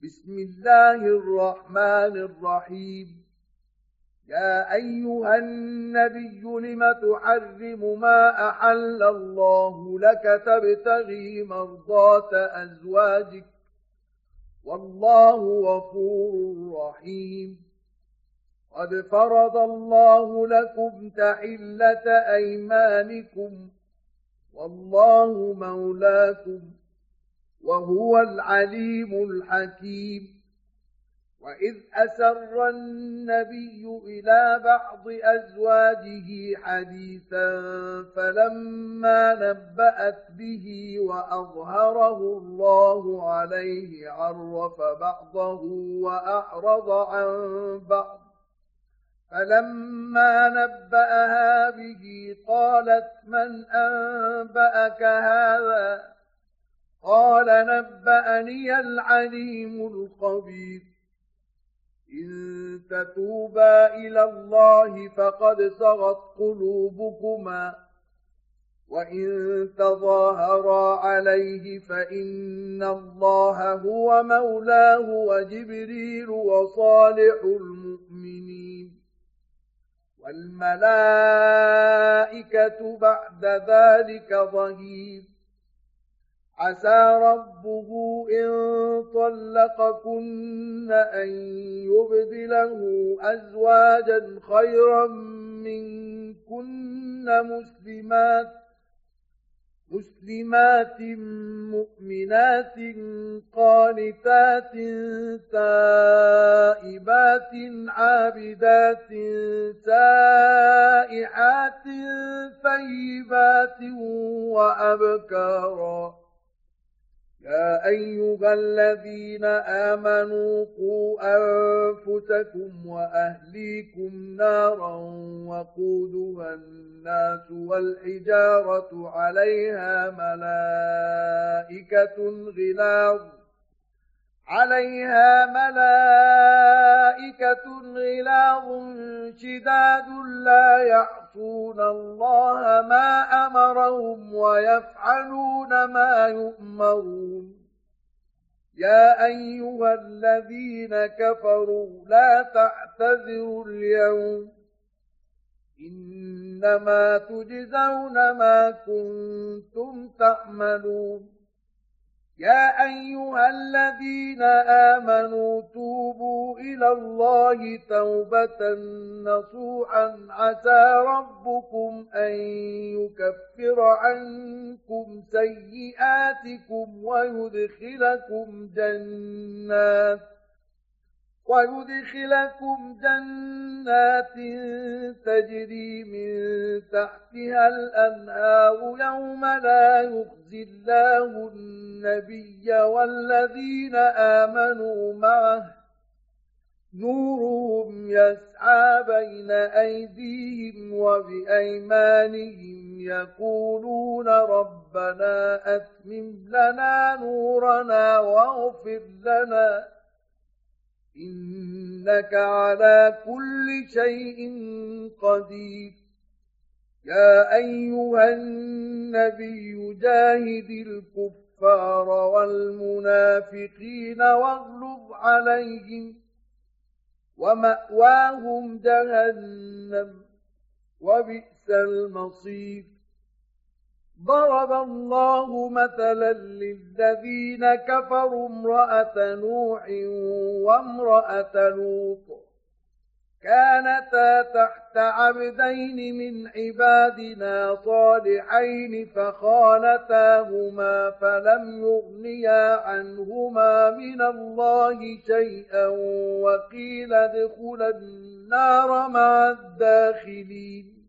بسم الله الرحمن الرحيم. يا أيها النبي لم تحرم ما أحل الله لك تبتغي مرضات أزواجك والله غفور رحيم. قد فرض الله لكم تحلة أيمانكم والله مولاكم وهو العليم الحكيم. وإذ أسر النبي إلى بعض أزواجه حديثا فلما نبأت به وأظهره الله عليه عرف بعضه وأعرض عن بعض، فلما نبأها به قالت من أنبأك هذا؟ قال نبأني العليم الخبير. إن تتوبا إلى الله فقد صغت قلوبكما، وإن تظاهرا عليه فإن الله هو مولاه وجبريل وصالح المؤمنين والملائكة بعد ذلك ظهير. عسى ربه إن طلقكن أن يبدله أزواجا خيرا منكن مسلمات مؤمنات قانتات تائبات عابدات سائحات ثيبات وأبكارا. يا أيها الذين آمنوا قوا أنفسكم وأهليكم نارا وقودها الناس والحجارة عليها ملائكة غلاظ شداد لا يعصون الله ما أمرهم ويفعلون ما يؤمرون. يا أيها الذين كفروا لا تعتذروا اليوم، إنما تجزون ما كنتم تعملون. يا أيها الذين آمنوا توبوا إلى الله توبة نصوحا عسى ربكم أن يكفر عنكم سيئاتكم ويدخلكم جنات تجري من تحتها الأنهار يوم لا يخزي الله النبي والذين آمنوا معه نورهم يسعى بين أيديهم وبأيمانهم يقولون ربنا أتمم لنا نورنا واغفر لنا إنك على كل شيء قدير. يا أيها النبي جاهد الكفار والمنافقين واغلظ عليهم ومأواهم جهنم وبئس المصير. ضرب الله مثلا للذين كفروا امرأة نوح وامرأة لوط كانتا تحت عبدين من عبادنا صالحين فخانتاهما فلم يغنيا عنهما من الله شيئا وقيل ادخلا النار مع الداخلين.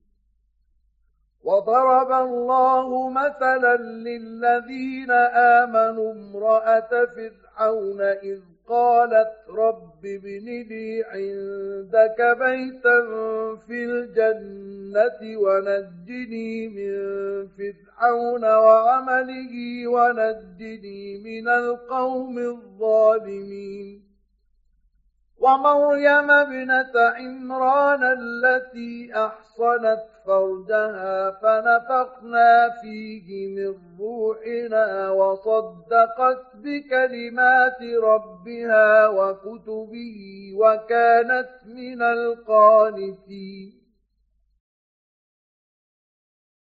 وضرب الله مثلا للذين آمنوا امرأة فرعون إذ قالت رب ابن لي عندك بيتا في الجنة ونجني من فرعون وعمله ونجني من القوم الظالمين. ومريم ابنة عمران التي أحصنت فرجها فنفخنا فيه من روحنا وصدقت بكلمات ربها وكتبه وكانت من القانتين